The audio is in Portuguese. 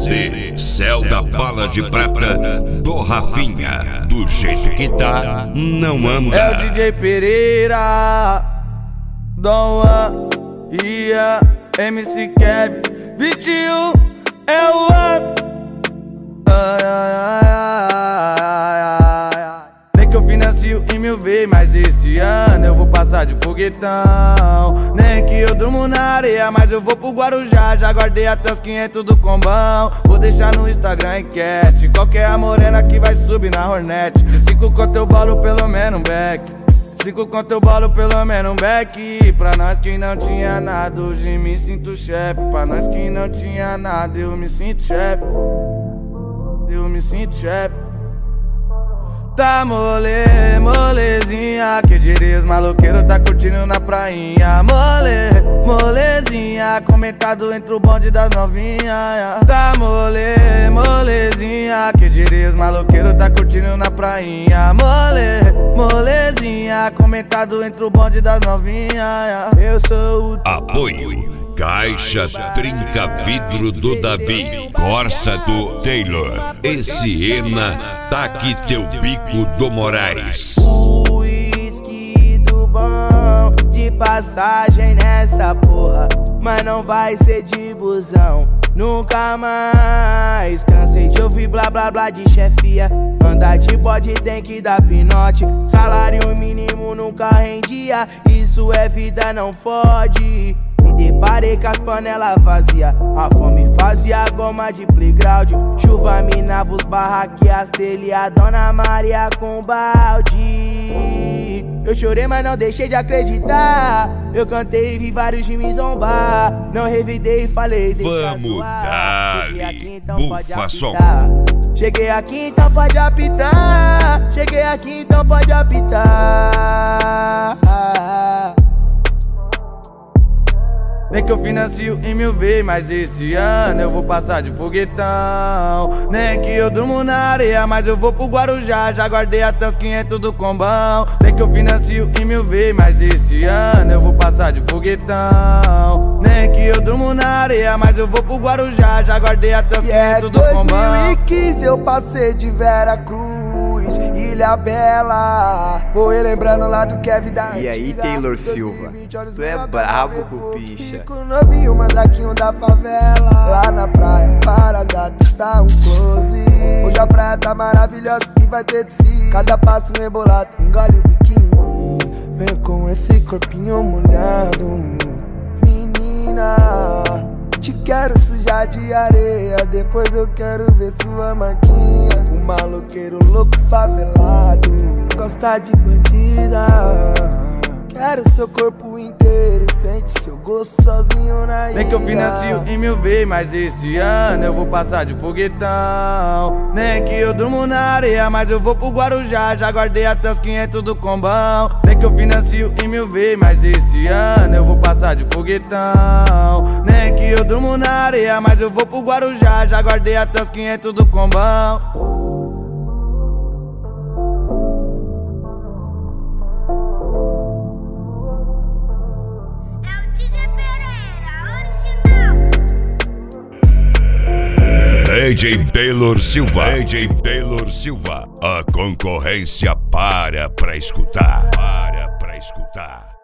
CD Céu da Bala de Prata do Rafinha. Do jeito que tá, não amo. É o DJ Pereira, Dom Juan, Ian, MC Kevin, 21 é o Juan. Nem que eu financio em 1000 vezes, mas esse ano eu vou passar de foguetão. Nem que eu durmo na areia, mas eu vou pro Guarujá. Já guardei até os 500 do combão. Vou deixar no Instagram enquete: qual que é a morena que vai subir na Hornet? De 5 conto eu bolo pelo menos um back. 5 conto eu bolo pelo menos um back. Pra nós que não tinha nada, hoje me sinto chefe. Pra nós que não tinha nada, eu me sinto chefe. Eu me sinto chefe. Tá molezinha, que diria os maloqueiros tá curtindo na prainha. Molezinha, comentado entre o bonde das novinhas. Tá molezinha, que diria os maloqueiros tá curtindo na prainha. Molezinha, comentado entre o bonde das novinhas. Eu sou o Apoio Caixa Trinca Vidro do Davi, Corsa do Taylor e Siena Taque Teu Bico do Moraes. Uísque do bom, de passagem nessa porra, mas não vai ser de busão, nunca mais. Cansei de ouvir blá blá blá de chefia. Andar de bode tem que dar pinote. Salário mínimo nunca rendia. Isso é vida, não fode. Me deparei com as panelas vazias. A fome fazia goma de playground. Chuva minava os barraques, as telhas, a Dona Maria com balde. Eu chorei, mas não deixei de acreditar. Eu cantei e vi vários de me zombar. Não revidei e falei: vamos dar-lhe, bufa som. Cheguei aqui, então pode apitar. Cheguei aqui, então pode apitar. Nem que eu financio em 1000 vezes, mas esse ano eu vou passar de foguetão. Nem que eu durmo na areia, mas eu vou pro Guarujá. Já guardei até os 500 do combão. Nem que eu financio em 1000 vezes, mas esse ano eu vou passar de foguetão. Nem que eu durmo na areia, mas eu vou pro Guarujá. Já guardei até os 500 do combão. 2015 eu passei de Vera Cruz, Ilha Bela. Vou relembrando lá do Kevin da E aí, Taylor Silva, tu é brabo com picha. Fico novinho, mandraquinho da favela. Lá na praia, para gato, tá um close. Hoje a praia tá maravilhosa e vai ter desfile. Cada passo rebolado, engole o biquinho. Vem com esse corpinho molhado. Menina, te quero sujar de areia, depois eu quero ver sua marquinha. Um maloqueiro louco favelado, gosta de bandida. Quero seu corpo inteiro, sente seu gosto sozinho na ilha. Nem que eu financio em 1000 vezes, mas esse ano eu vou passar de foguetão. Nem que eu durmo na areia, mas eu vou pro Guarujá. Já guardei até os 500 do combão. Nem que eu financio em 1000 vezes, mas esse ano eu vou passar de foguetão. Nem que eu durmo na areia, mas eu vou pro Guarujá. Já guardei até os 500 do combão. DJ Taylor Silva, DJ Taylor Silva, a concorrência para escutar.